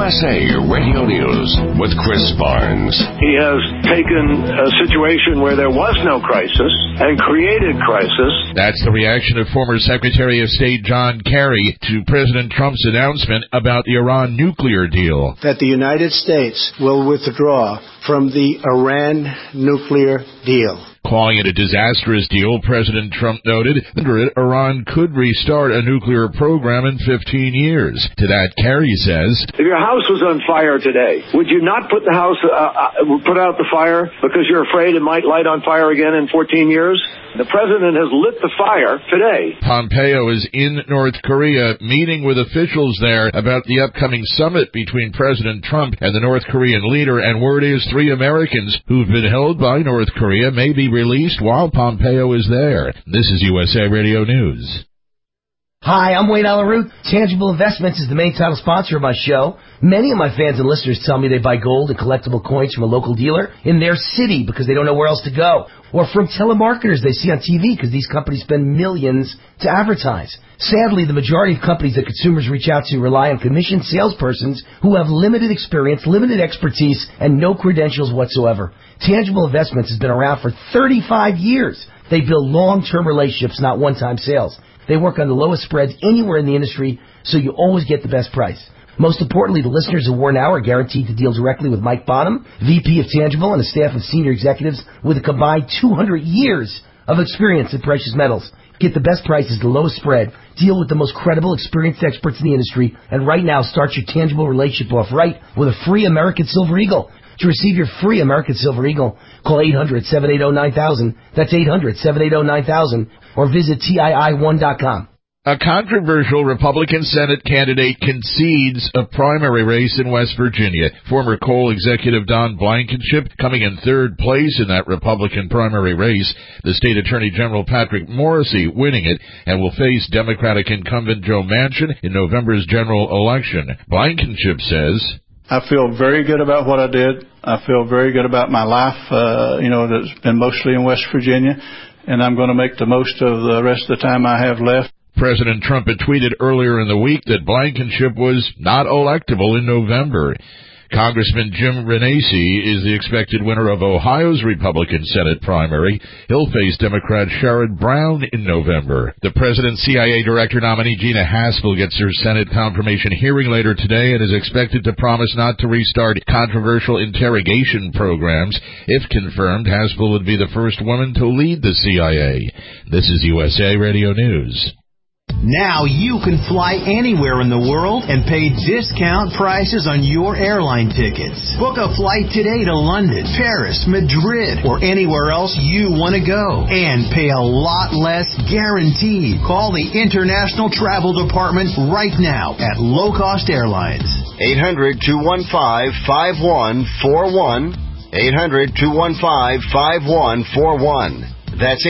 USA Radio News with Chris Barnes. He has taken a situation where there was no crisis and created crisis. That's the reaction of former Secretary of State John Kerry to President Trump's announcement about the Iran nuclear deal. That the United States will withdraw from the Iran nuclear deal. Calling it a disastrous deal, President Trump noted that Iran could restart a nuclear program in 15 years. To that, Kerry says, if your house was on fire today, would you not put the house, put out the fire because you're afraid it might light on fire again in 14 years? The president has lit the fire today. Pompeo is in North Korea meeting with officials there about the upcoming summit between President Trump and the North Korean leader, and word is 3 Americans who've been held by North Korea may be released while Pompeo is there. This is USA Radio News. Hi, I'm Wayne Alaroot. Tangible Investments is the main title sponsor of my show. Many of my fans and listeners tell me they buy gold and collectible coins from a local dealer in their city because they don't know where else to go. Or from telemarketers they see on TV because these companies spend millions to advertise. Sadly, the majority of companies that consumers reach out to rely on commissioned salespersons who have limited experience, limited expertise, and no credentials whatsoever. Tangible Investments has been around for 35 years. They build long-term relationships, not one-time sales. They work on the lowest spreads anywhere in the industry, so you always get the best price. Most importantly, the listeners of War Now are guaranteed to deal directly with Mike Bonham, VP of Tangible, and a staff of senior executives with a combined 200 years of experience in precious metals. Get the best prices, the lowest spread, deal with the most credible, experienced experts in the industry, and right now start your Tangible relationship off right with a free American Silver Eagle. To receive your free American Silver Eagle, call 800-780-9000. That's 800-780-9000. Or visit TII1.com. A controversial Republican Senate candidate concedes a primary race in West Virginia. Former coal executive Don Blankenship coming in third place in that Republican primary race. The state attorney general Patrick Morrisey winning it and will face Democratic incumbent Joe Manchin in November's general election. Blankenship says, I feel very good about what I did. I feel very good about my life, that's been mostly in West Virginia, and I'm going to make the most of the rest of the time I have left. President Trump had tweeted earlier in the week that Blankenship was not electable in November. Congressman Jim Renacci is the expected winner of Ohio's Republican Senate primary. He'll face Democrat Sherrod Brown in November. The president's CIA director nominee Gina Haspel gets her Senate confirmation hearing later today and is expected to promise not to restart controversial interrogation programs. If confirmed, Haspel would be the first woman to lead the CIA. This is USA Radio News. Now you can fly anywhere in the world and pay discount prices on your airline tickets. Book a flight today to London, Paris, Madrid, or anywhere else you want to go. And pay a lot less guaranteed. Call the International Travel Department right now at Low Cost Airlines. 800-215-5141. 800-215-5141. That's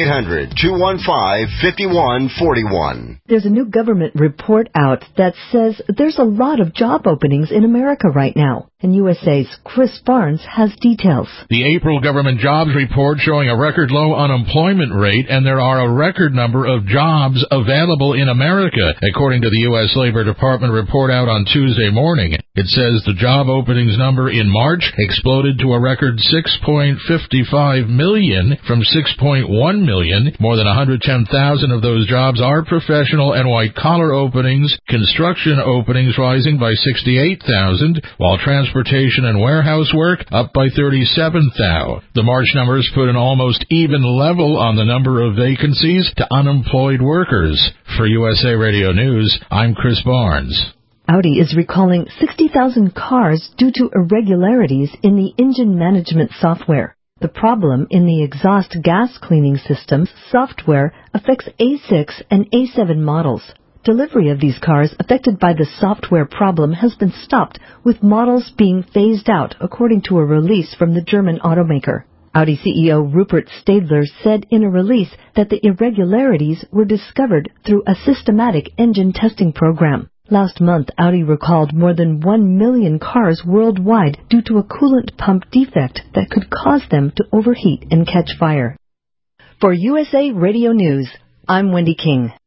800-215-5141. There's a new government report out that says there's a lot of job openings in America right now. And USA's Chris Barnes has details. The April government jobs report showing a record low unemployment rate, and there are a record number of jobs available in America, according to the U.S. Labor Department report out on Tuesday morning. It says the job openings number in March exploded to a record 6.55 million from 6.1 million. More than 110,000 of those jobs are professional and white-collar openings, construction openings rising by 68,000, while transportation and warehouse work up by 37,000. The March numbers put an almost even level on the number of vacancies to unemployed workers. For USA Radio News, I'm Chris Barnes. Audi is recalling 60,000 cars due to irregularities in the engine management software. The problem in the exhaust gas cleaning system's software affects A6 and A7 models. Delivery of these cars affected by the software problem has been stopped, with models being phased out, according to a release from the German automaker. Audi CEO Rupert Stadler said in a release that the irregularities were discovered through a systematic engine testing program. Last month, Audi recalled more than 1 million cars worldwide due to a coolant pump defect that could cause them to overheat and catch fire. For USA Radio News, I'm Wendy King.